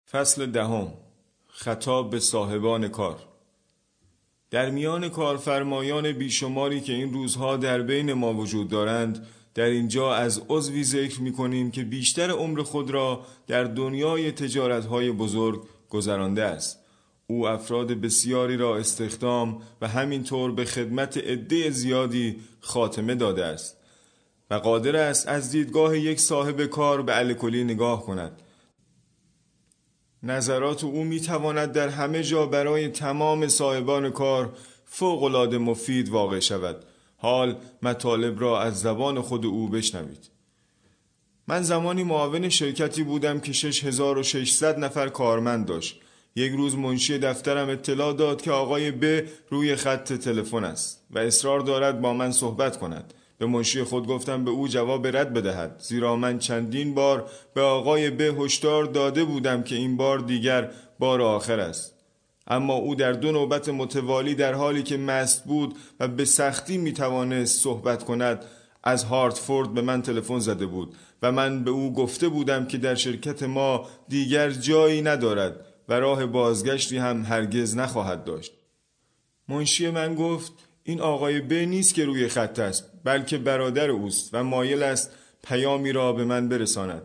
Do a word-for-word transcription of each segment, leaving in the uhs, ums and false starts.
فصل دهم. خطاب به صاحبان کار. در میان کارفرمایان بیشماری که این روزها در بین ما وجود دارند، در اینجا از عضوی ذکر می کنیم که بیشتر عمر خود را در دنیای تجارت‌های بزرگ گذرانده است. او افراد بسیاری را استخدام و همینطور به خدمت عده زیادی خاتمه داده است و قادر است از دیدگاه یک صاحب کار به الکلی نگاه کند. نظرات او می تواند در همه جا برای تمام صاحبان کار فوق‌العاده مفید واقع شود. حال مطالب را از زبان خود او بشنوید. من زمانی معاون شرکتی بودم که شش هزار و ششصد نفر کارمند داشت. یک روز منشی دفترم اطلاع داد که آقای ب روی خط تلفن است و اصرار دارد با من صحبت کند. به منشی خود گفتم به او جواب رد بدهد، زیرا من چندین بار به آقای ب هشدار داده بودم که این بار دیگر بار آخر است. اما او در دو نوبت متوالی در حالی که مست بود و به سختی میتوانست صحبت کند از هارتفورد به من تلفن زده بود و من به او گفته بودم که در شرکت ما دیگر جایی ندارد و راه بازگشتی هم هرگز نخواهد داشت. منشی من گفت این آقای ب نیست که روی خط است، بلکه برادر اوست و مایل است پیامی را به من برساند.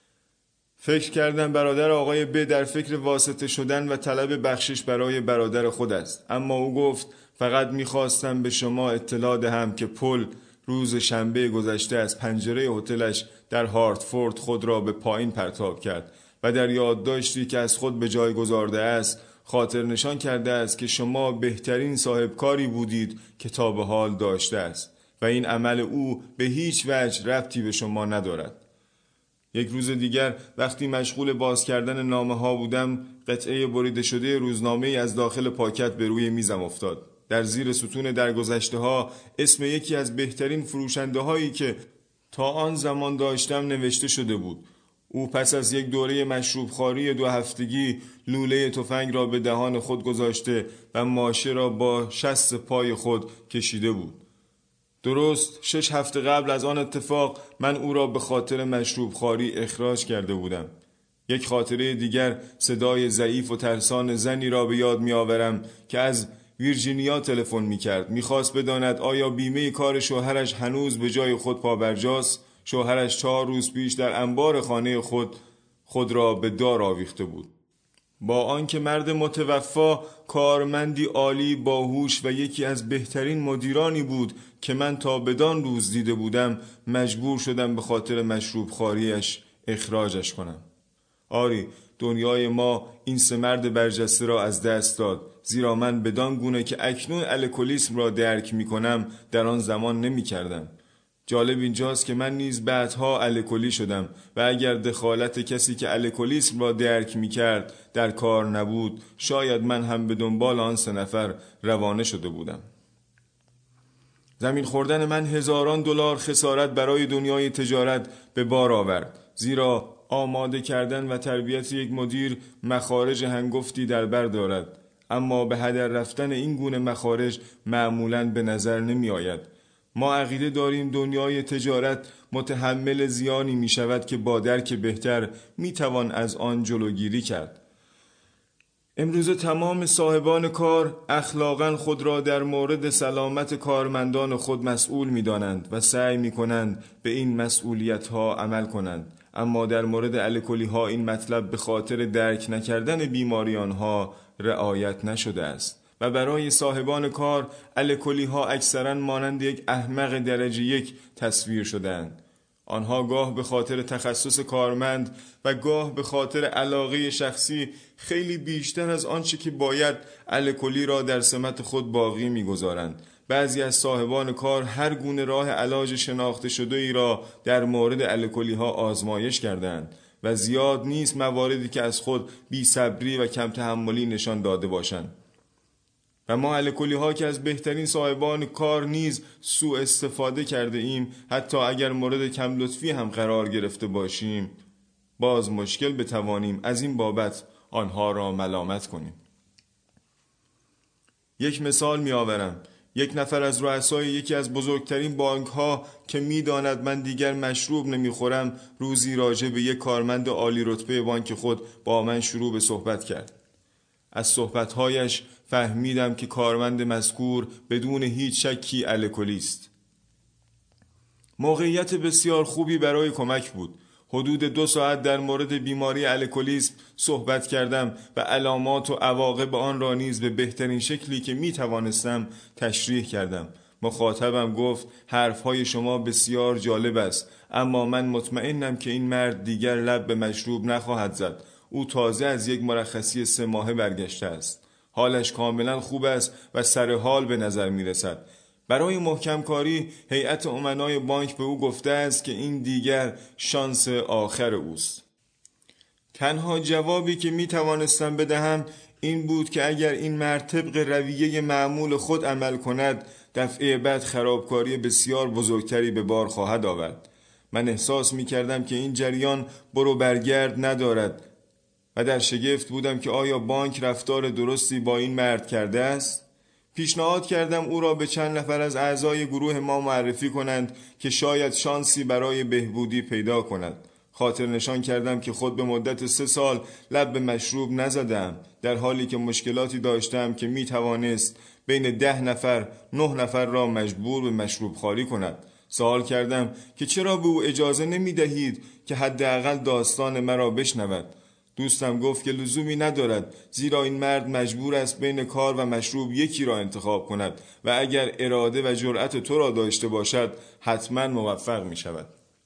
فکر کردم برادر آقای ب در فکر واسطه شدن و طلب بخشش برای برادر خود است، اما او گفت فقط میخواستم به شما اطلاع دهم که پل روز شنبه گذشته از پنجره هتلش در هارتفورد خود را به پایین پرتاب کرد و در یادداشتی که از خود به جای گذارده است خاطر نشان کرده است که شما بهترین صاحبکاری بودید که تا به حال داشته است و این عمل او به هیچ وجه ربطی به شما ندارد. یک روز دیگر وقتی مشغول باز کردن نامه ها بودم، قطعه بریده شده روزنامه از داخل پاکت به روی میزم افتاد. در زیر ستون درگذشته ها اسم یکی از بهترین فروشنده هایی که تا آن زمان داشتم نوشته شده بود. او پس از یک دوره مشروب خواری دو هفتگی لوله تفنگ را به دهان خود گذاشته و ماشه را با شست پای خود کشیده بود. درست شش هفته قبل از آن اتفاق من او را به خاطر مشروب خواری اخراج کرده بودم. یک خاطره دیگر صدای ضعیف و ترسان زنی را به یاد می آورم که از ویرجینیا تلفن می کرد. می خواست بداند آیا بیمه کار شوهرش هنوز به جای خود پابرجاست. شوهرش چهار روز پیش در انبار خانه خود خود را به دار آویخته بود. با آنکه مرد متوفا کارمندی عالی باهوش و یکی از بهترین مدیرانی بود که من تا بدان روز دیده بودم، مجبور شدم به خاطر مشروب خواریش اخراجش کنم. آری، دنیای ما این سه مرد برجسته را از دست داد، زیرا من بدان گونه که اکنون الکلیسم را درک می کنم در آن زمان نمی کردم. جالب اینجاست که من نیز بعدها الکلی شدم و اگر دخالت کسی که الکلیسم را درک می کرد در کار نبود، شاید من هم به دنبال آن سه نفر روانه شده بودم. زمین خوردن من هزاران دلار خسارت برای دنیای تجارت به بار آورد، زیرا آماده کردن و تربیت یک مدیر مخارج هنگفتی در بر دارد، اما به هدر رفتن این گونه مخارج معمولاً به نظر نمی آید. ما عقیده داریم دنیای تجارت متحمل زیانی می شود که با درک بهتر می توان از آن جلوگیری کرد. امروز تمام صاحبان کار اخلاقاً خود را در مورد سلامت کارمندان خود مسئول می دانند و سعی می کنند به این مسئولیت ها عمل کنند، اما در مورد الکلی ها این مطلب به خاطر درک نکردن بیماریان ها رعایت نشده است و برای صاحبان کار الکلی ها اکثرا مانند یک احمق درجه یک تصویر شدند. آنها گاه به خاطر تخصص کارمند و گاه به خاطر علاقه شخصی خیلی بیشتر از آنچه که باید الکلی را در سمت خود باقی می‌گذارند. بعضی از صاحبان کار هر گونه راه علاج شناخته شده ای را در مورد الکلی ها آزمایش کردند و زیاد نیست مواردی که از خود بی صبری و کم تحملی نشان داده باشند. و ما الکلی ها که از بهترین صاحبان کار نیز سوء استفاده کرده ایم، حتی اگر مورد کم لطفی هم قرار گرفته باشیم، باز مشکل بتوانیم از این بابت آنها را ملامت کنیم. یک مثال می آورم. یک نفر از رؤسای یکی از بزرگترین بانک ها که میداند من دیگر مشروب نمیخورم روزی راجع به یک کارمند عالی رتبه بانک خود با من شروع به صحبت کرد. از صحبتهایش فهمیدم که کارمند مذکور بدون هیچ شکی الکلی است. موقعیت بسیار خوبی برای کمک بود. حدود دو ساعت در مورد بیماری الکلیسم صحبت کردم و علامات و عواقب آن را نیز به بهترین شکلی که می توانستم تشریح کردم. مخاطبم گفت حرفهای شما بسیار جالب است، اما من مطمئنم که این مرد دیگر لب به مشروب نخواهد زد. او تازه از یک مرخصی سه ماهه برگشته است. حالش کاملا خوب است و سر حال به نظر می رسد. برای محکم کاری هیئت امنای بانک به او گفته است که این دیگر شانس آخر اوست. تنها جوابی که می توانستم بدهم این بود که اگر این مرد طبق رویه معمول خود عمل کند دفعه بعد خرابکاری بسیار بزرگتری به بار خواهد آورد. من احساس می کردم که این جریان برو برگرد ندارد و در شگفت بودم که آیا بانک رفتار درستی با این مرد کرده است؟ پیشنهاد کردم او را به چند نفر از اعضای گروه ما معرفی کنند که شاید شانسی برای بهبودی پیدا کند. خاطر نشان کردم که خود به مدت سه سال لب به مشروب نزدم، در حالی که مشکلاتی داشتم که می توانست بین ده نفر نه نفر را مجبور به مشروب خواری کند. سوال کردم که چرا به او اجازه نمی دهید که حداقل داستان مرا بشنود. دوستم گفت که لزومی ندارد، زیرا این مرد مجبور است بین کار و مشروب یکی را انتخاب کند و اگر اراده و جرأت تو را داشته باشد حتما موفق می شود.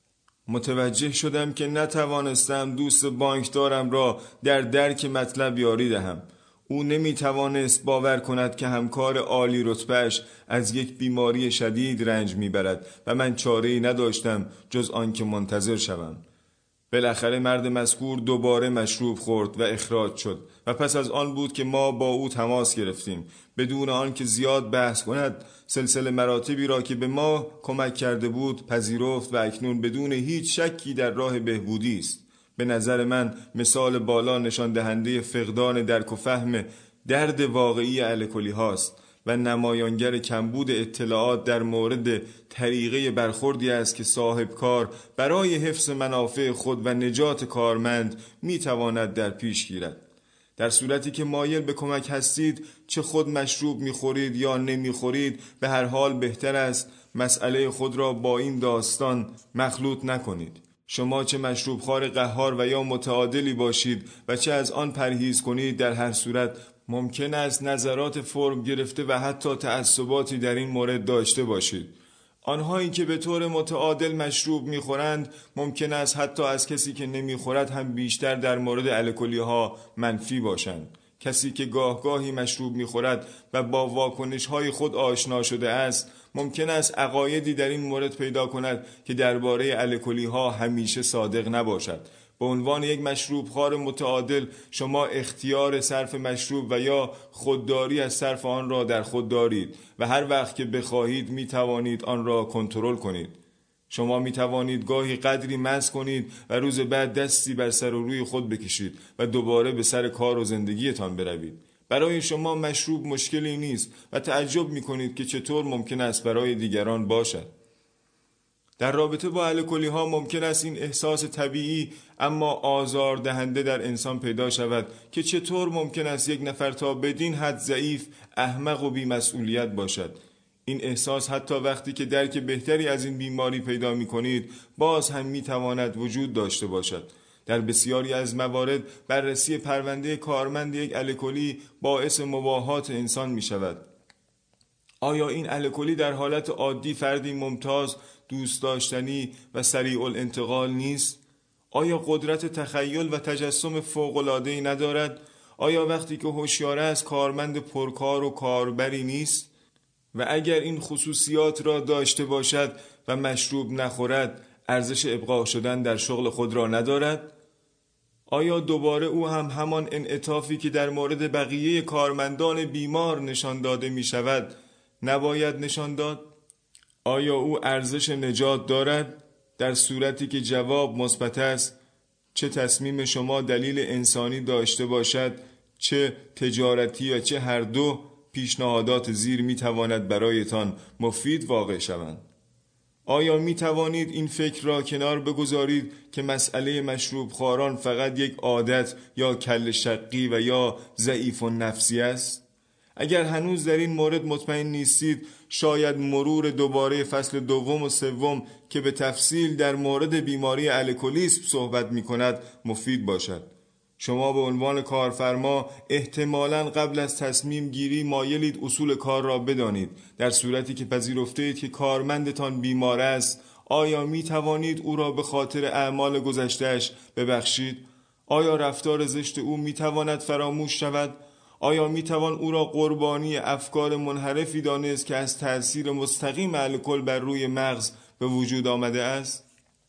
متوجه شدم که نتوانستم دوست بانکدارم را در درک مطلب یاری دهم. او نمی توانست باور کند که همکار عالی رتبه‌اش از یک بیماری شدید رنج می برد و من چاره‌ای نداشتم جز آنکه منتظر شوم. بالاخره مرد مذکور دوباره مشروب خورد و اخراج شد و پس از آن بود که ما با او تماس گرفتیم. بدون آنکه زیاد بحث کند سلسله مراتبی را که به ما کمک کرده بود پذیرفت و اکنون بدون هیچ شکی در راه بهبودی است. به نظر من مثال بالا نشان دهنده فقدان درک و فهم درد واقعی الکلی هاست و نمایانگر کمبود اطلاعات در مورد طریقه برخوردی است که صاحب کار برای حفظ منافع خود و نجات کارمند میتواند در پیش گیرد. در صورتی که مایل به کمک هستید، چه خود مشروب میخورید یا نمیخورید، به هر حال بهتر است مسئله خود را با این داستان مخلوط نکنید. شما چه مشروب خوار قهار و یا متعادلی باشید و چه از آن پرهیز کنید، در هر صورت ممکن است نظرات فرم گرفته و حتی تعصباتی در این مورد داشته باشید. آنهایی که به طور متعادل مشروب میخورند ممکن است حتی از کسی که نمیخورد هم بیشتر در مورد الکلی ها منفی باشند. کسی که گاه گاهی مشروب میخورد و با واکنش های خود آشنا شده است ممکن است عقایدی در این مورد پیدا کند که درباره الکلی ها همیشه صادق نباشد. به عنوان یک مشروب خوار متعادل شما اختیار صرف مشروب و یا خودداری از صرف آن را در خود دارید و هر وقت که بخواهید می توانید آن را کنترل کنید. شما می توانید گاهی قدری مست کنید و روز بعد دستی بر سر و روی خود بکشید و دوباره به سر کار و زندگیتان بروید. برای شما مشروب مشکلی نیست و تعجب می کنید که چطور ممکن است برای دیگران باشد. در رابطه با الکلی ها ممکن است این احساس طبیعی اما آزار دهنده در انسان پیدا شود که چطور ممکن است یک نفر تا بدین حد ضعیف، احمق و بی‌مسئولیت باشد. این احساس حتی وقتی که درک بهتری از این بیماری پیدا می کنید باز هم می تواند وجود داشته باشد. در بسیاری از موارد بررسی پرونده کارمند یک الکلی باعث مباهات انسان می شود. آیا این الکلی در حالت عادی فردی ممتاز، دوست داشتنی و سریع الانتقال نیست؟ آیا قدرت تخیل و تجسم فوق‌العاده‌ای ندارد؟ آیا وقتی که هوشیار است کارمند پرکار و کاربری نیست؟ و اگر این خصوصیات را داشته باشد و مشروب نخورد، ارزش ابقا شدن در شغل خود را ندارد؟ آیا دوباره او هم همان انعطافی که در مورد بقیه کارمندان بیمار نشان داده می شود نباید نشان داد؟ آیا او ارزش نجات دارد؟ در صورتی که جواب مثبت است، چه تصمیم شما دلیل انسانی داشته باشد، چه تجارتی یا چه هر دو، پیشنهادات زیر می تواند برایتان مفید واقع شوند. آیا می توانید این فکر را کنار بگذارید که مسئله مشروب خواران فقط یک عادت یا کل شقی و یا ضعیف و نفسی است؟ اگر هنوز در این مورد مطمئن نیستید، شاید مرور دوباره فصل دوم و سوم که به تفصیل در مورد بیماری الکلیسم صحبت می کند مفید باشد. شما به عنوان کارفرما احتمالاً قبل از تصمیم گیری مایلید اصول کار را بدانید. در صورتی که پذیرفته اید که کارمندتان بیمار است، آیا می توانید او را به خاطر اعمال گذشته‌اش ببخشید؟ آیا رفتار زشت او می تواند فراموش شود؟ آیا می توان او را قربانی افکار منحرفی دانست که از تأثیر مستقیم الکل بر روی مغز به وجود آمده است؟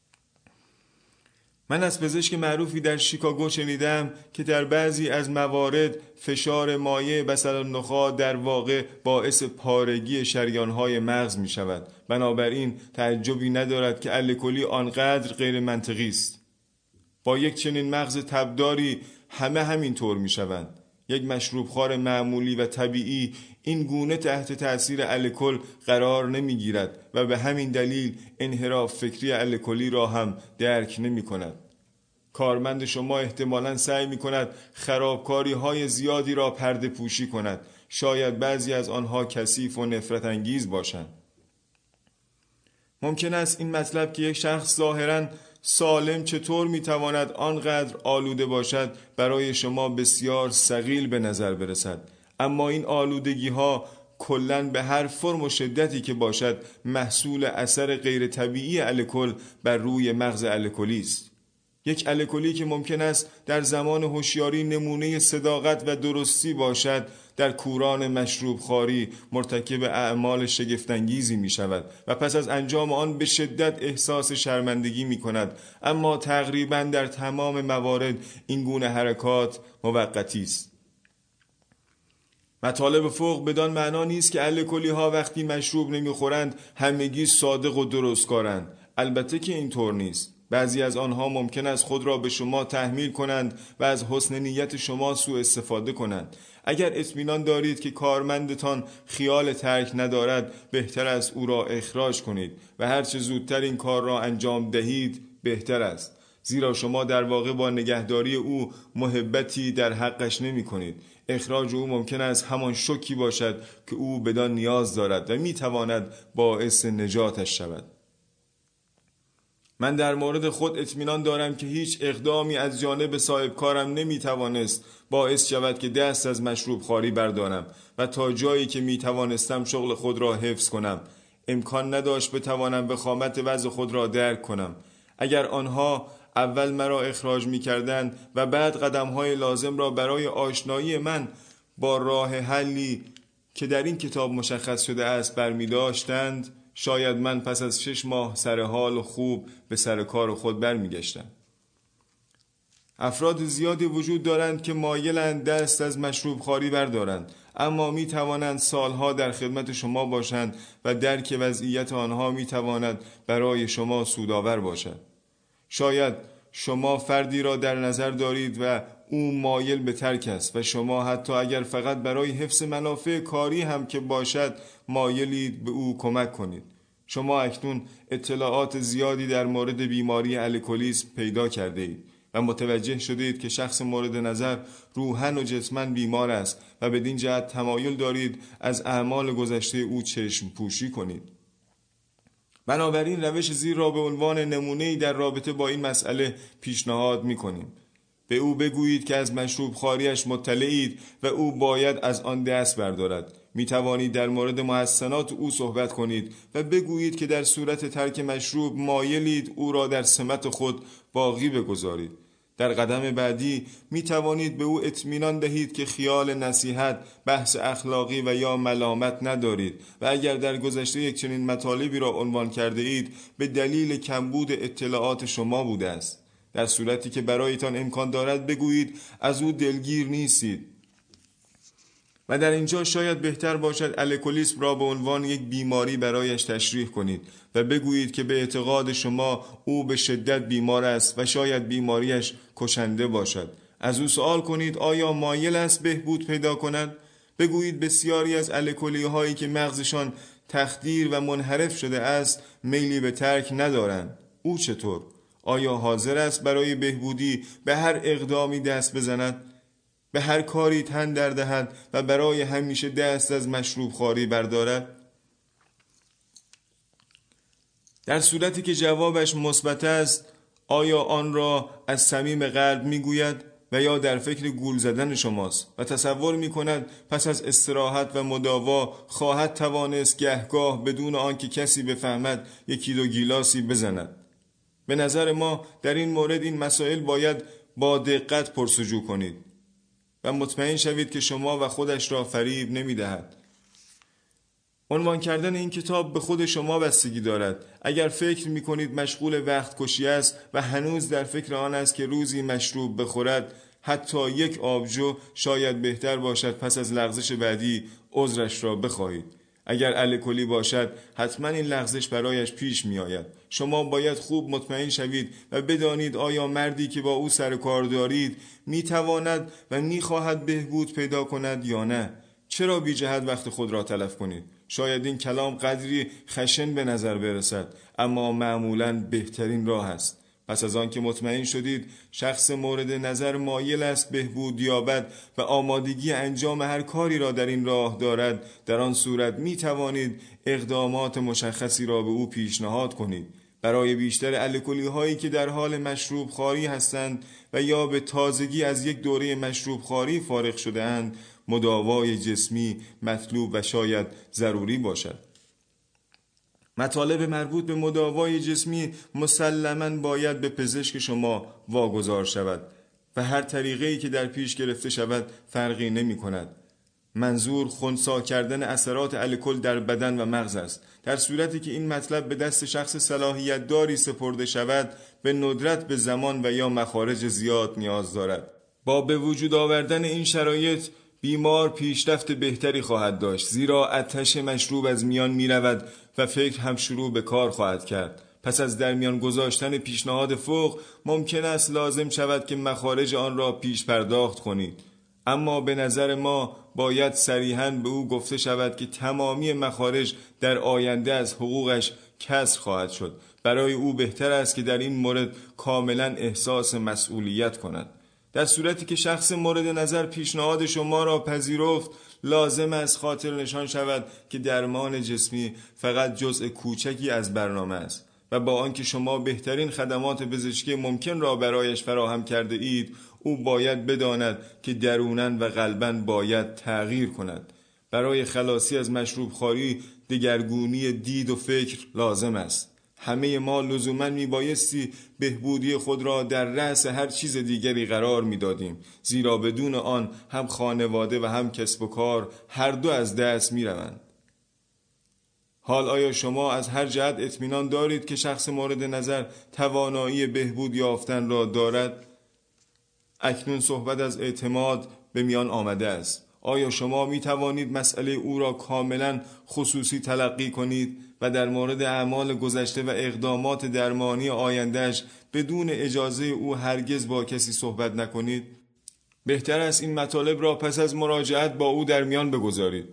من از پزشک معروفی در شیکاگو شنیدم که در بعضی از موارد فشار مایع بصل‌النخاع در واقع باعث پارگی شریان‌های مغز می شود. بنابراین تعجبی ندارد که الکلی آنقدر غیر منطقی است. با یک چنین مغز تبداری همه همین طور می شوند. یک مشروبخوار معمولی و طبیعی این گونه تحت تأثیر الکل قرار نمی گیرد و به همین دلیل انحراف فکری الکلی را هم درک نمی کند. کارمند شما احتمالاً سعی می کند خرابکاری های زیادی را پرده پوشی کند. شاید بعضی از آنها کثیف و نفرت انگیز باشند. ممکن است این مطلب که یک شخص ظاهراً سالم چطور میتواند آنقدر آلوده باشد برای شما بسیار ثقیل به نظر برسد، اما این آلودگی ها کلاً به هر فرم و شدتی که باشد محصول اثر غیر طبیعی الکل بر روی مغز الکلی است. یک الکلی که ممکن است در زمان هوشیاری نمونه صداقت و درستی باشد، در کوران مشروب خواری مرتکب اعمال شگفت‌انگیزی می شود و پس از انجام آن به شدت احساس شرمندگی می کند، اما تقریباً در تمام موارد این گونه حرکات موقتی است. مطالب فوق بدان معنا نیست که الکلی ها وقتی مشروب نمی خورند همگی صادق و درستکارند. البته که اینطور نیست. بعضی از آنها ممکن است خود را به شما تحمیل کنند و از حسن نیت شما سوء استفاده کنند. اگر اطمینان دارید که کارمندتان خیال ترک ندارد، بهتر است او را اخراج کنید و هر چه زودتر این کار را انجام دهید بهتر است، زیرا شما در واقع با نگهداری او محبتی در حقش نمی کنید. اخراج او ممکن است همان شوکی باشد که او بدان نیاز دارد و می تواند باعث نجاتش شود. من در مورد خود اطمینان دارم که هیچ اقدامی از جانب صاحب کارم نمی توانست باعث شود که دست از مشروب خواری بردارم و تا جایی که می توانستم شغل خود را حفظ کنم. امکان نداشت بتوانم وخامت وضع خود را درک کنم. اگر آنها اول مرا اخراج می کردند و بعد قدم‌های لازم را برای آشنایی من با راه حلی که در این کتاب مشخص شده است برمی داشتند، شاید من پس از شش ماه سر حال و خوب به سر کار خود برمی گشتم. افراد زیادی وجود دارند که مایلند دست از مشروب خواری بردارند، اما می توانند سالها در خدمت شما باشند و درک وضعیت آنها می تواند برای شما سودآور باشد. شاید شما فردی را در نظر دارید و او مایل به ترک است و شما حتی اگر فقط برای حفظ منافع کاری هم که باشد مایلید به او کمک کنید. شما اکنون اطلاعات زیادی در مورد بیماری الکلیسم پیدا کرده اید و متوجه شدید که شخص مورد نظر روحاً و جسماً بیمار است و بدین جهت تمایل دارید از اعمال گذشته او چشم پوشی کنید. بنابراین روش زیر را به عنوان نمونه‌ای در رابطه با این مسئله پیشنهاد می‌کنیم. به او بگویید که از مشروب خواریش مطلعید و او باید از آن دست بردارد. می توانید در مورد محسنات او صحبت کنید و بگویید که در صورت ترک مشروب مایلید او را در سمت خود باقی بگذارید. در قدم بعدی می توانید به او اطمینان دهید که خیال نصیحت، بحث اخلاقی و یا ملامت ندارید و اگر در گذشته یک چنین مطالبی را عنوان کرده اید به دلیل کمبود اطلاعات شما بوده است. در صورتی که برایتان امکان دارد بگویید از او دلگیر نیستید. و در اینجا شاید بهتر باشد الکلیسم را به عنوان یک بیماری برایش تشریح کنید و بگویید که به اعتقاد شما او به شدت بیمار است و شاید بیماریش کشنده باشد. از او سوال کنید آیا مایل است بهبود پیدا کند؟ بگویید بسیاری از الکلی هایی که مغزشان تخدیر و منحرف شده است میلی به ترک ندارند. او چطور؟ آیا حاضر است برای بهبودی به هر اقدامی دست بزند؟ به هر کاری تن در دهد و برای همیشه دست از مشروب خواری بردارد؟ در صورتی که جوابش مثبت است، آیا آن را از صمیم قلب میگوید و یا در فکر گول زدن شماست و تصور میکند پس از استراحت و مداوا خواهد توانست گهگاه بدون آنکه کسی بفهمد یکی دو گیلاسی بزند؟ به نظر ما در این مورد این مسائل باید با دقت پرسجو کنید و مطمئن شوید که شما و خودش را فریب نمیدهد. عنوان کردن این کتاب به خود شما بستگی دارد. اگر فکر میکنید مشغول وقت کشی است و هنوز در فکر آن است که روزی مشروب بخورد، حتی یک آبجو شاید بهتر باشد پس از لغزش بعدی عذرش را بخواهید. اگر الکلی باشد حتما این لغزش برایش پیش می آید. شما باید خوب مطمئن شوید و بدانید آیا مردی که با او سر کار دارید می تواند و می خواهد بهبود پیدا کند یا نه. چرا بی جهت وقت خود را تلف کنید؟ شاید این کلام قدری خشن به نظر برسد، اما معمولاً بهترین راه است. پس از آن که مطمئن شدید شخص مورد نظر مایل است بهبود یابد و آمادگی انجام هر کاری را در این راه دارد، در آن صورت می توانید اقدامات مشخصی را به او پیشنهاد کنید. برای بیشتر الکلی هایی که در حال مشروب خواری هستند و یا به تازگی از یک دوره مشروب خواری فارغ شده اند، مداوای جسمی مطلوب و شاید ضروری باشد. مطالب مربوط به مداوای جسمی مسلماً باید به پزشک شما واگذار شود و هر طریقه‌ای که در پیش گرفته شود فرقی نمی کند. منظور خنثی کردن اثرات الکل در بدن و مغز است. در صورتی که این مطلب به دست شخص صلاحیت داری سپرده شود، به ندرت به زمان و یا مخارج زیاد نیاز دارد. با به وجود آوردن این شرایط بیمار پیشرفت بهتری خواهد داشت، زیرا آتش مشروب از میان می رود و فکر هم شروع به کار خواهد کرد. پس از در میان گذاشتن پیشنهاد فوق ممکن است لازم شود که مخارج آن را پیش پرداخت کنید، اما به نظر ما باید صریحاً به او گفته شود که تمامی مخارج در آینده از حقوقش کسر خواهد شد. برای او بهتر است که در این مورد کاملاً احساس مسئولیت کند. در صورتی که شخص مورد نظر پیشنهاد شما را پذیرفت، لازم است خاطر نشان شود که درمان جسمی فقط جزء کوچکی از برنامه است و با آنکه شما بهترین خدمات پزشکی ممکن را برایش فراهم کرده اید، او باید بداند که دروناً و قلباً باید تغییر کند. برای خلاصی از مشروب خواری دگرگونی دید و فکر لازم است. همه ما لزوماً میبایستی بهبودی خود را در رأس هر چیز دیگری قرار میدادیم، زیرا بدون آن هم خانواده و هم کسب و کار هر دو از دست میروند. حال آیا شما از هر جهت اطمینان دارید که شخص مورد نظر توانایی بهبود یافتن را دارد؟ اکنون صحبت از اعتماد به میان آمده است. آیا شما می توانید مسئله او را کاملا خصوصی تلقی کنید و در مورد اعمال گذشته و اقدامات درمانی آیندهش بدون اجازه او هرگز با کسی صحبت نکنید؟ بهتر است این مطالب را پس از مراجعت با او در میان بگذارید.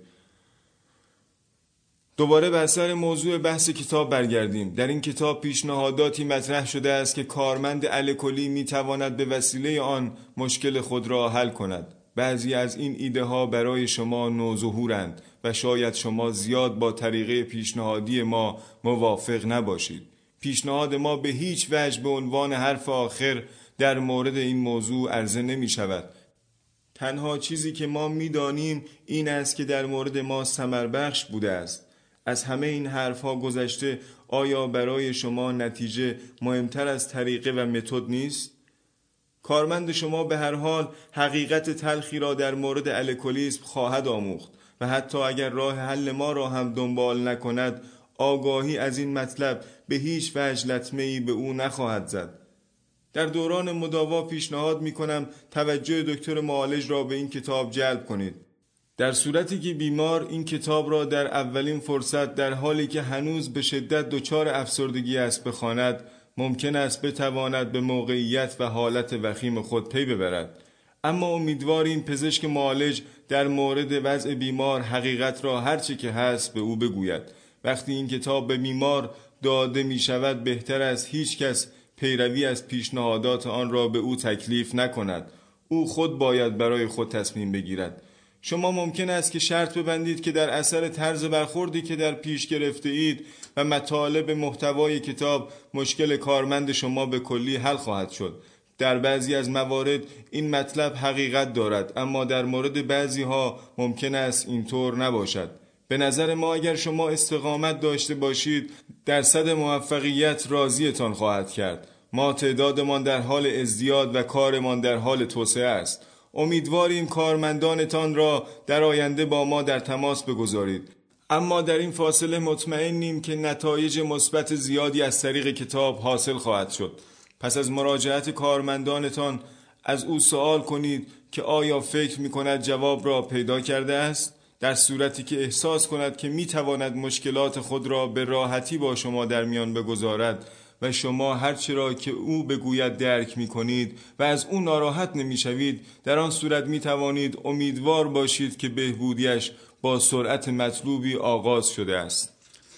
دوباره بر سر موضوع بحث کتاب برگردیم. در این کتاب پیشنهاداتی مطرح شده است که کارمند الکلی می تواند به وسیله آن مشکل خود را حل کند. بعضی از این ایده ها برای شما نوظهورند و شاید شما زیاد با طریقه پیشنهادی ما موافق نباشید. پیشنهاد ما به هیچ وجه به عنوان حرف آخر در مورد این موضوع عرضه نمی شود. تنها چیزی که ما می دانیم این است که در مورد ما ثمر بخش بوده است. از همه این حرفها گذشته، آیا برای شما نتیجه مهمتر از طریقه و متد نیست؟ کارمند شما به هر حال حقیقت تلخی را در مورد الکلیسم خواهد آموخت و حتی اگر راه حل ما را هم دنبال نکند، آگاهی از این مطلب به هیچ وجه لطمه‌ای به او نخواهد زد. در دوران مداوا پیشنهاد می کنم توجه دکتر معالج را به این کتاب جلب کنید. در صورتی که بیمار این کتاب را در اولین فرصت در حالی که هنوز به شدت دچار افسردگی است بخواند، ممکن است بتواند به موقعیت و حالت وخیم خود پی ببرد. اما امیدواریم پزشک معالج در مورد وضع بیمار حقیقت را هرچه که هست به او بگوید. وقتی این کتاب به بیمار داده می شود بهتر از هیچ کس پیروی از پیشنهادات آن را به او تکلیف نکند. او خود باید برای خود تصمیم بگیرد. شما ممکن است که شرط ببندید که در اثر طرز برخوردی که در پیش گرفته اید و مطالب محتوای کتاب مشکل کارمند شما به کلی حل خواهد شد. در بعضی از موارد این مطلب حقیقت دارد، اما در مورد بعضی ها ممکن است اینطور نباشد. به نظر ما اگر شما استقامت داشته باشید درصد موفقیت راضیتان خواهد کرد. ما تعدادمان در حال ازدیاد و کارمان در حال توسعه است. امیدواریم کارمندانتان را در آینده با ما در تماس بگذارید. اما در این فاصله مطمئنیم که نتایج مثبت زیادی از طریق کتاب حاصل خواهد شد. پس از مراجعت کارمندانتان از او سوال کنید که آیا فکر می کند جواب را پیدا کرده است؟ در صورتی که احساس کند که می تواند مشکلات خود را به راحتی با شما در میان بگذارد و شما هرچی را که او بگوید درک می کنید و از او ناراحت نمی شوید، در آن صورت می توانید امیدوار باشید که بهبودیش با سرعت مطلوبی آغاز شده است.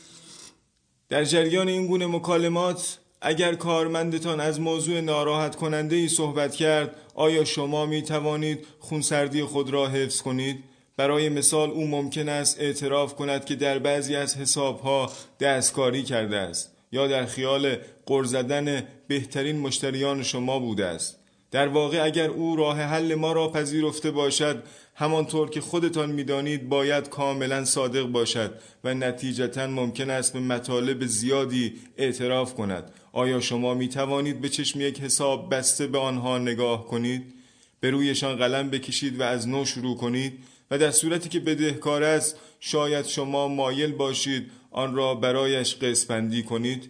در جریان این گونه مکالمات اگر کارمندتان از موضوع ناراحت کننده ای صحبت کرد، آیا شما می توانید خونسردی خود را حفظ کنید؟ برای مثال او ممکن است اعتراف کند که در بعضی از حسابها دستکاری کرده است یا در خیال غر زدن بهترین مشتریان شما بوده است. در واقع اگر او راه حل ما را پذیرفته باشد، همانطور که خودتان می‌دانید باید کاملا صادق باشد و نتیجتاً ممکن است به مطالب زیادی اعتراف کند. آیا شما می‌توانید به چشم یک حساب بسته به آنها نگاه کنید؟ به رویشان قلم بکشید و از نو شروع کنید؟ و در صورتی که بدهکار است شاید شما مایل باشید آن را برایش قسط‌بندی کنید.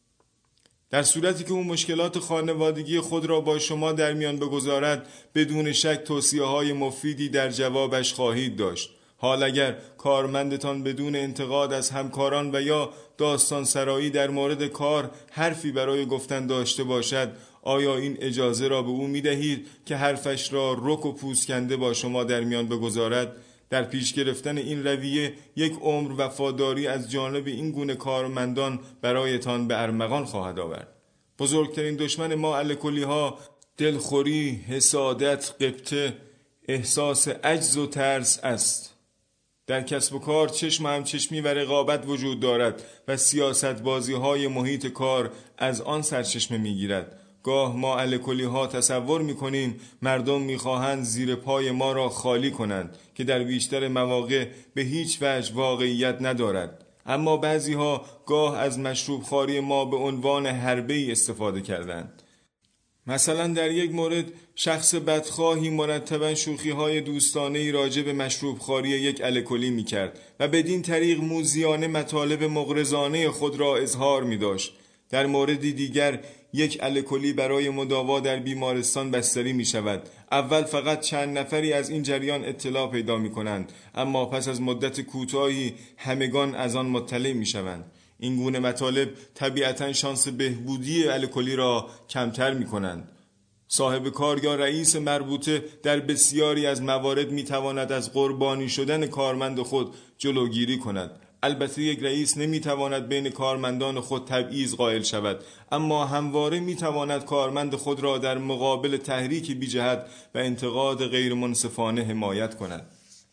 در صورتی که او مشکلات خانوادگی خود را با شما در میان بگذارد، بدون شک توصیه‌های مفیدی در جوابش خواهید داشت. حال اگر کارمندتان بدون انتقاد از همکاران و یا داستان سرایی در مورد کار حرفی برای گفتن داشته باشد، آیا این اجازه را به او می دهید که حرفش را رک و پوسکنده با شما در میان بگذارد؟ در پیش گرفتن این رویه یک عمر وفاداری از جانب این گونه کارمندان برایتان به ارمغان خواهد آورد. بزرگترین دشمن ما الکلی ها دلخوری، حسادت، غبطه، احساس عجز و ترس است. در کسب و کار چشم هم چشمی و رقابت وجود دارد و سیاست بازی های محیط کار از آن سرچشمه می گیرد. گاه ما الکلی ها تصور می کنیم مردم می خواهند زیر پای ما را خالی کنند که در بیشتر مواقع به هیچ وجه واقعیت ندارد. اما بعضی ها گاه از مشروب خواری ما به عنوان حربه‌ای استفاده کردند. مثلا در یک مورد شخص بدخواهی مرتباً شوخی‌های دوستانه‌ای راجع به مشروب خواری یک الکلی می‌کرد و بدین طریق موذیانه مطالب مغرضانه خود را اظهار می‌داشت. در موردی دیگر یک الکلی برای مداوا در بیمارستان بستری می شود. اول فقط چند نفری از این جریان اطلاع پیدا می کنند، اما پس از مدت کوتاهی همگان از آن مطلع می شوند. این گونه مطالب طبیعتاً شانس بهبودی الکلی را کمتر می کنند. صاحب کار یا رئیس مربوطه در بسیاری از موارد می تواند از قربانی شدن کارمند خود جلوگیری کند. البته یک رئیس نمیتواند بین کارمندان خود تبعیض قائل شود، اما همواره میتواند کارمند خود را در مقابل تحریک بی جهت و انتقاد غیر منصفانه حمایت کند.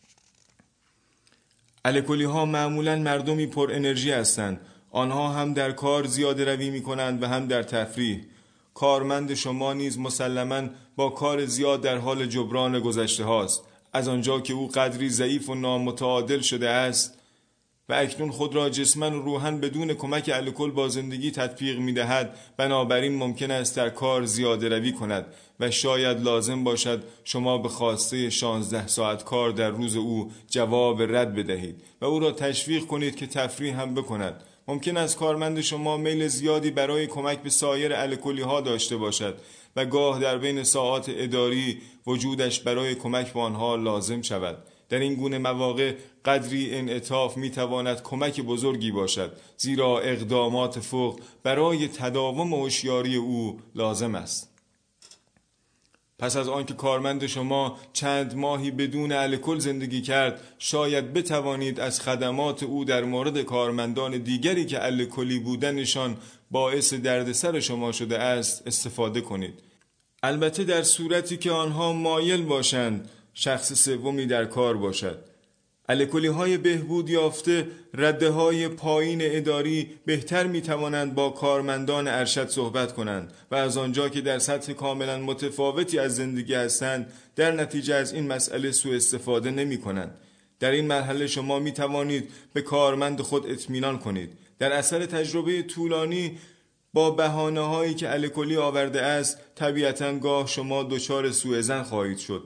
الکلی ها معمولاً مردمی پر انرژی هستند. آنها هم در کار زیاده روی می کنند و هم در تفریح. کارمند شما نیز مسلماً با کار زیاد در حال جبران گذشته هاست. از آنجا که او قدری ضعیف و نامتعادل شده است و اکنون خود را جسماً و روحاً بدون کمک الکل با زندگی تطبیق می دهد، بنابراین ممکن است در کار زیاده روی کند و شاید لازم باشد شما به خواسته شانزده ساعت کار در روز او جواب رد بدهید و او را تشویق کنید که تفریح هم بکند. ممکن است کارمند شما میل زیادی برای کمک به سایر الکلی ها داشته باشد و گاه در بین ساعات اداری وجودش برای کمک به آنها لازم شود. در این گونه مواقع قدری انعطاف میتواند کمک بزرگی باشد، زیرا اقدامات فوق برای تداوم هوشیاری او لازم است. پس از آنکه کارمند شما چند ماهی بدون الکل زندگی کرد، شاید بتوانید از خدمات او در مورد کارمندان دیگری که الکلی بودنشان باعث دردسر شما شده است استفاده کنید. البته در صورتی که آنها مایل باشند شخص سومی در کار باشد. الکلی های بهبود یافته رده های پایین اداری بهتر می توانند با کارمندان ارشد صحبت کنند و از آنجا که در سطح کاملا متفاوتی از زندگی هستند در نتیجه از این مسئله سوء استفاده نمی کنند. در این مرحله شما می توانید به کارمند خود اطمینان کنید. در اثر تجربه طولانی با بهانه هایی که الکلی آورده است طبیعتاً گاه شما دچار سوء ظن خواهید شد.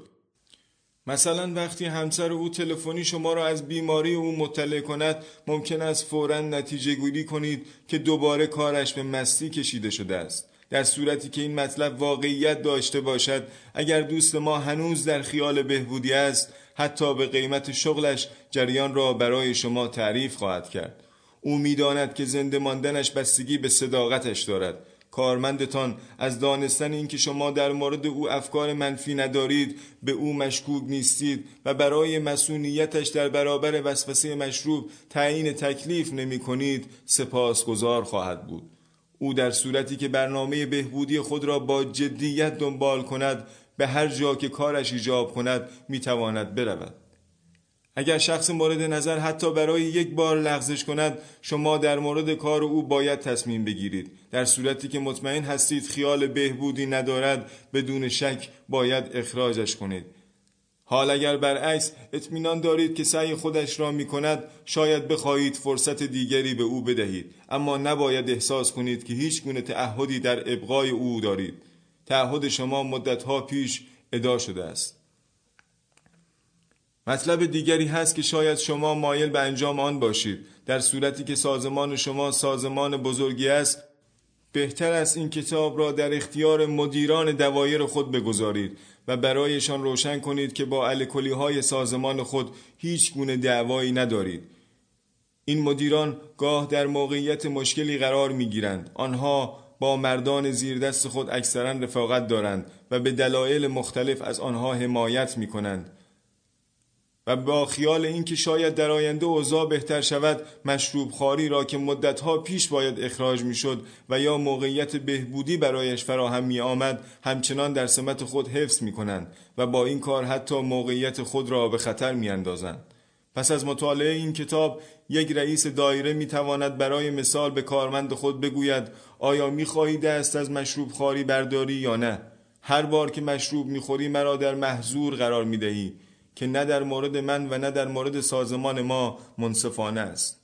مثلا وقتی همسر او تلفنی شما را از بیماری او مطلع کند ممکن است فوراً نتیجه گیری کنید که دوباره کارش به مستی کشیده شده است. در صورتی که این مطلب واقعیت داشته باشد، اگر دوست ما هنوز در خیال بهبودی است حتی به قیمت شغلش جریان را برای شما تعریف خواهد کرد. او می‌داند که زنده ماندنش بستگی به صداقتش دارد. کارمندتان از دانستن اینکه شما در مورد او افکار منفی ندارید، به او مشکوک نیستید و برای مسئولیتش در برابر وسوسه مشروب تعیین تکلیف نمی کنید سپاسگزار خواهد بود. او در صورتی که برنامه بهبودی خود را با جدیت دنبال کند به هر جا که کارش ایجاب کند می تواند برود. اگر شخص مورد نظر حتی برای یک بار لغزش کند، شما در مورد کار او باید تصمیم بگیرید. در صورتی که مطمئن هستید خیال بهبودی ندارد، بدون شک باید اخراجش کنید. حال اگر برعکس اطمینان دارید که سعی خودش را می کند، شاید بخواهید فرصت دیگری به او بدهید، اما نباید احساس کنید که هیچ گونه تعهدی در ابقای او دارید. تعهد شما مدتها پیش ادا شده است. مطلب دیگری هست که شاید شما مایل به انجام آن باشید. در صورتی که سازمان شما سازمان بزرگی است، بهتر است این کتاب را در اختیار مدیران دوایر خود بگذارید و برایشان روشن کنید که با الکلی های سازمان خود هیچ گونه دعوایی ندارید. این مدیران گاه در موقعیت مشکلی قرار می گیرند. آنها با مردان زیر دست خود اکثرا رفاقت دارند و به دلایل مختلف از آنها حمایت می کنند و با خیال اینکه شاید در آینده اوضاع بهتر شود، مشروب خواری را که مدتها پیش باید اخراج میشد و یا موقعیت بهبودی برایش فراهم می آمد همچنان در سمت خود حفظ می کنند و با این کار حتی موقعیت خود را به خطر می اندازند. پس از مطالعه این کتاب یک رئیس دایره می تواند برای مثال به کارمند خود بگوید آیا می خواهی دست از مشروب خواری برداری یا نه؟ هر بار که مشروب می خوری مرا در محظور قرار می دهی که نه در مورد من و نه در مورد سازمان ما منصفانه است.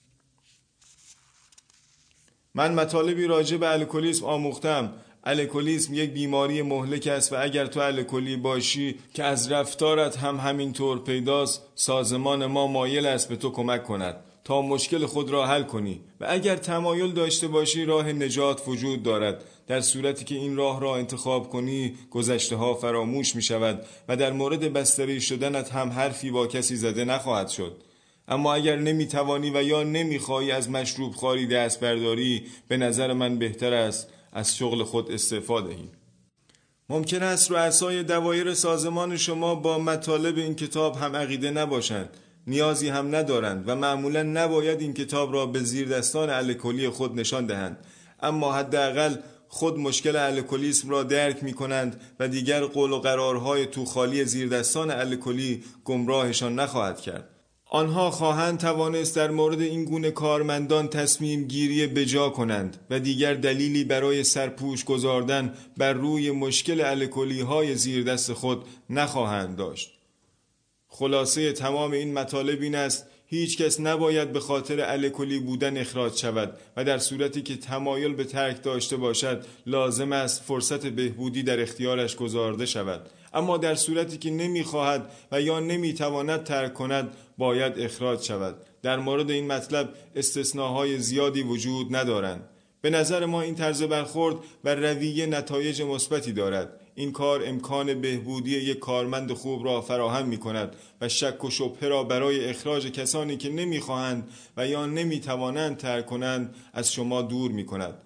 من مطالبی راجع به الکلیسم آموختم. الکلیسم یک بیماری مهلک است و اگر تو الکلی باشی که از رفتارت هم همینطور پیداست، سازمان ما مایل است به تو کمک کند تا مشکل خود را حل کنی و اگر تمایل داشته باشی راه نجات وجود دارد. در صورتی که این راه را انتخاب کنی گذشته ها فراموش می شود و در مورد بستری شدنت هم حرفی با کسی زده نخواهد شد. اما اگر نمی توانی و یا نمی خواهی از مشروب خواری دست برداری، به نظر من بهتر است از شغل خود استعفا دهی. ممکن است رؤسای دوایر سازمان شما با مطالب این کتاب هم عقیده نباشند، نیازی هم ندارند و معمولا نباید این کتاب را به زیر دستان الکلی خود نشان دهند، اما حداقل خود مشکل الکلیسم را درک می کنند و دیگر قول و قرارهای توخالی زیر دستان الکلی گمراهشان نخواهد کرد. آنها خواهند توانست در مورد این گونه کارمندان تصمیم گیری بجا کنند و دیگر دلیلی برای سرپوش گذاردن بر روی مشکل الکلی های زیر دست خود نخواهند داشت. خلاصه تمام این مطالب این است: هیچ کس نباید به خاطر الکلی بودن اخراج شود و در صورتی که تمایل به ترک داشته باشد لازم است فرصت بهبودی در اختیارش گذارده شود، اما در صورتی که نمیخواهد و یا نمیتواند ترک کند باید اخراج شود. در مورد این مطلب استثناهای زیادی وجود ندارند. به نظر ما این طرز برخورد و رویه نتایج مثبتی دارد. این کار امکان بهبودی یک کارمند خوب را فراهم می کند و شک و شبهه را برای اخراج کسانی که نمی خواهند و یا نمی توانند ترک کنند از شما دور می کند.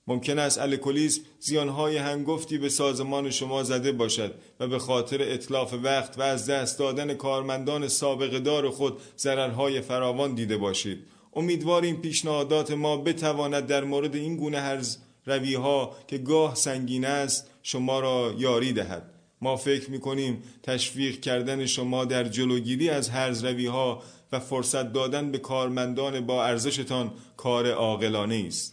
ممکن است الکلیسم زیانهای هنگفتی به سازمان شما زده باشد و به خاطر اتلاف وقت و از دست دادن کارمندان سابقه دار خود ضررهای فراوان دیده باشید. امیدواریم پیشنهادات ما بتواند در مورد این گونه هرز رویها که گاه سنگین است شما را یاری دهد. ما فکر می‌کنیم تشویق کردن شما در جلوگیری از هرز رویها و فرصت دادن به کارمندان با ارزشتان کار عاقلانه است.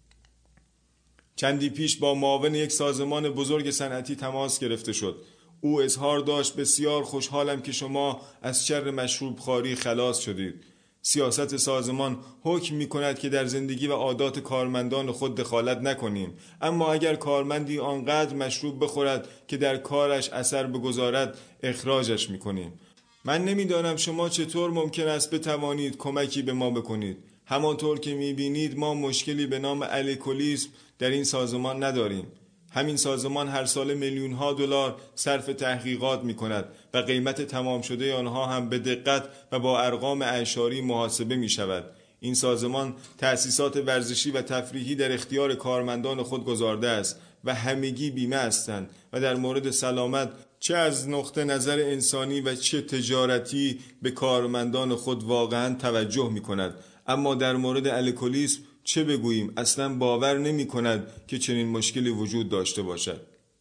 چندی پیش با معاون یک سازمان بزرگ صنعتی تماس گرفته شد. او اظهار داشت بسیار خوشحالم که شما از شر مشروب خواری خلاص شدید. سیاست سازمان حکم می کند که در زندگی و عادات کارمندان خود دخالت نکنیم، اما اگر کارمندی آنقدر مشروب بخورد که در کارش اثر بگذارد اخراجش می کنیم. من نمیدانم شما چطور ممکن است بتوانید کمکی به ما بکنید. همانطور که می بینید ما مشکلی به نام الکلیسم در این سازمان نداریم. همین سازمان هر سال میلیون ها دلار صرف تحقیقات می کند و قیمت تمام شده آنها هم به دقت و با ارقام اعشاری محاسبه می شود. این سازمان تأسیسات ورزشی و تفریحی در اختیار کارمندان خود گذارده است و همگی بیمه هستند و در مورد سلامت چه از نقطه نظر انسانی و چه تجارتی به کارمندان خود واقعا توجه می کند. اما در مورد الکلیسم چه بگوییم؟ اصلا باور نمی کند که چنین مشکلی وجود داشته باشد.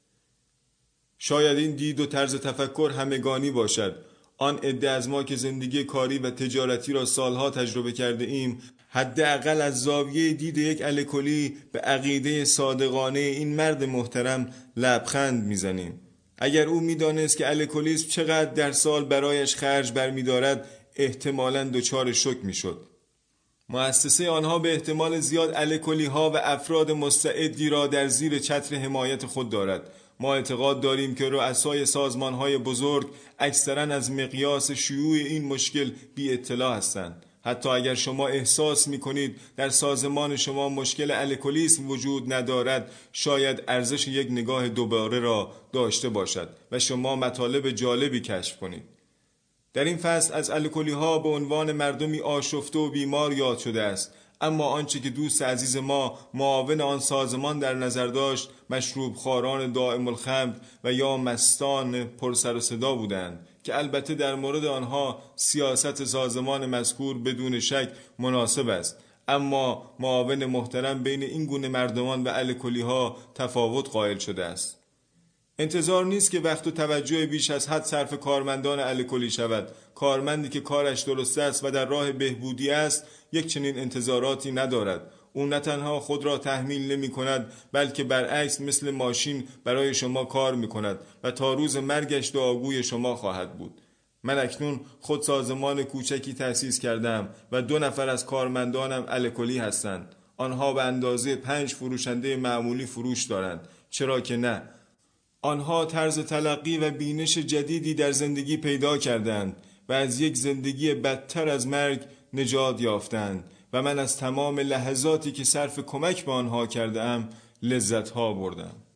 شاید این دید و طرز تفکر همگانی باشد. آن عده از ما که زندگی کاری و تجارتی را سالها تجربه کرده ایم، حداقل از زاویه دید یک الکلی به عقیده صادقانه این مرد محترم لبخند میزنیم. اگر او میدانست که الکلیسم چقدر در سال برایش خرج برمی‌دارد، احتمالاً دچار شوک میشد. مؤسسه آنها به احتمال زیاد الکلی ها و افراد مستعدی را در زیر چتر حمایت خود دارد. ما اعتقاد داریم که رؤسای سازمان های بزرگ اکثرا از مقیاس شیوع این مشکل بی اطلاع هستند. حتی اگر شما احساس می کنید در سازمان شما مشکل الکلیسم وجود ندارد، شاید ارزش یک نگاه دوباره را داشته باشد و شما مطالب جالبی کشف کنید. در این فصل از الکلی ها به عنوان مردمی آشفته و بیمار یاد شده است، اما آنچه که دوست عزیز ما معاون آن سازمان در نظر داشت مشروب خواران دائم الخمر و یا مستان پر سر و صدا بودند که البته در مورد آنها سیاست سازمان مذکور بدون شک مناسب است، اما معاون محترم بین این گونه مردمان و الکلی ها تفاوت قائل شده است. انتظار نیست که وقت و توجه بیش از حد صرف کارمندان الکلی شود. کارمندی که کارش درست است و در راه بهبودی است یک چنین انتظاراتی ندارد. او نه تنها خود را تحمیل نمی کند، بلکه برعکس مثل ماشین برای شما کار می کند و تا روز مرگش دعاگوی شما خواهد بود. من اکنون خود سازمان کوچکی تأسیس کردم و دو نفر از کارمندانم الکلی هستند. آنها به اندازه پنج فروشنده معمولی فروش دارند. چرا که نه؟ آنها طرز تلقی و بینش جدیدی در زندگی پیدا کردند و از یک زندگی بدتر از مرگ نجات یافتند و من از تمام لحظاتی که صرف کمک به آنها کردم لذت‌ها بردم.